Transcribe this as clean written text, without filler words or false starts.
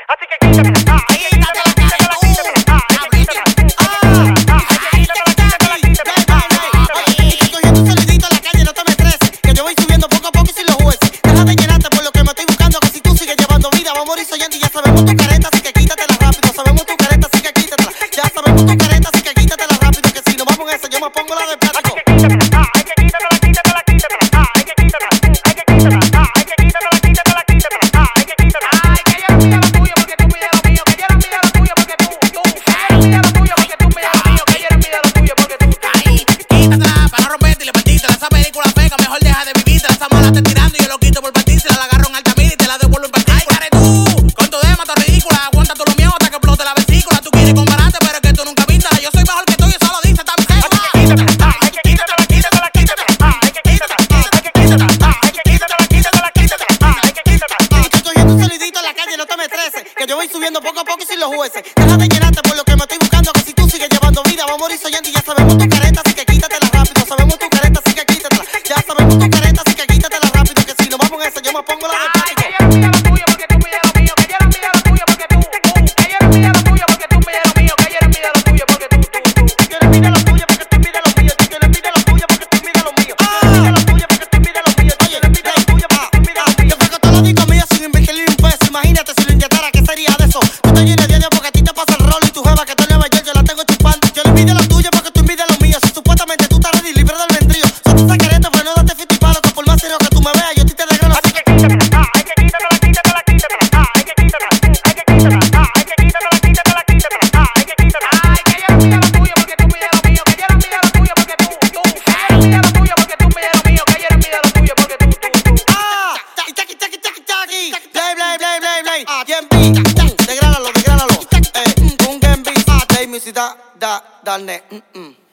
Así que quítatela. Quítate la cara tú. Estoy cogiendo un saludito en la calle, no te me estreses, que yo voy subiendo poco a poco y sin los jueces. Deja de llenarte por lo que me estoy buscando, que si tú sigues llevando vida, vamos a morir soñando y ya sabemos tu careta, así que quítatela rápido. Sabemos tu careta, así que quítatela. Ya sabemos tu careta, así que quítatela rápido, que si nos vamos en esa, yo me pongo la de plástico. Hay que quítatela, quítatela, quítatela. Hay que quítatela, hay que quítatela. Hay que quítatela, quítatela, quítatela. Hay que quítatela. Ay, que yo no pida lo tuyo porque tú pides lo mío. Que yo no pida lo tuyo porque tú. Que yo no pida lo tuyo porque tú pides lo mío. Que yo no pida lo tuyo porque tú. Ahí, quítatela para no romperte y le partírtela. Esa película fea, mejor deja de vivírtela. Esa mala te tirando y yo lo quito por partírsela. La agarro en Altamira y te la devuelvo en partícula. Ay, care tú, con tu dema tan ridícula. Aguanta tú lo mío hasta que explote la vesícula. Tú quieres compararte, pero es que tú nunca viste. Yo soy mejor que tú y eso lo dice tan feo. Hay que quítatela, quítatela, quítatela. Hay que quítatela, hay que quítatela. Hay que quítatela, quítatela, quítatela. Hay que quítatela. Estoy cogiendo un saludito en la calle, no te me estreses, que yo voy subiendo poco a poco y sin los jueces. Deja de llenarte por lo que me estoy buscando, que si tú sigues llevando vida, vamos a morir soñando y ya sabemos tu careta, así que quítatela rápido. Sabemos tu careta, así que quítatela. Ya sabemos tu careta, así que quítatela rápido, que si nos vamos en esa, yo me pongo la de Ay, plástico. que yo no pida lo tuyo porque tú pides lo mío. Que yo no pida lo tuyo porque tú. Que yo no pida lo tuyo porque tú pides lo mío. Que yo no pida lo tuyo porque tú. Yo le pido lo tuyo porque tú pides lo mío. Yo le pido lo tuyo porque tú pides lo mío. Yo le pido lo tuyo porque tú pides lo mío. Oye, le pido lo tuyo porque tú pides lo mío. Yo pago todos los discos míos sin invertirle un peso. Imagínate si lo inyectara, ¿qué sería de eso? Tú te llenas de odio porque a ti te pasa el rol y tu jeva que está en Nueva York, yo la tengo chupando. Yo le pido lo tuyo porque tú pides lo mío. Si supuestamente tú estás ready, libre del vendrío. Son tus secretos, pero no date fiti palo, que por más serio que tú me veas, yo a ti te desgrano. Así que quítatela. Hay que quítatela, quítatela, quítatela. Hay que quítatela, hay que quítatela. Hay que quítatela, quítatela, quítatela. Hay que quítatela. Ay, que yo no pida lo tuyo porque tú pides lo mío. Que yo no pida lo tuyo porque tú. Que yo no pida lo tuyo porque tú pides lo mío. Que yo no pida lo tuyo porque tú. Taqui, taqui, taqui, taqui. Play, play, play, play, play. Gembi, degrádalo, degrádalo. Un Gembi, play music, da, net.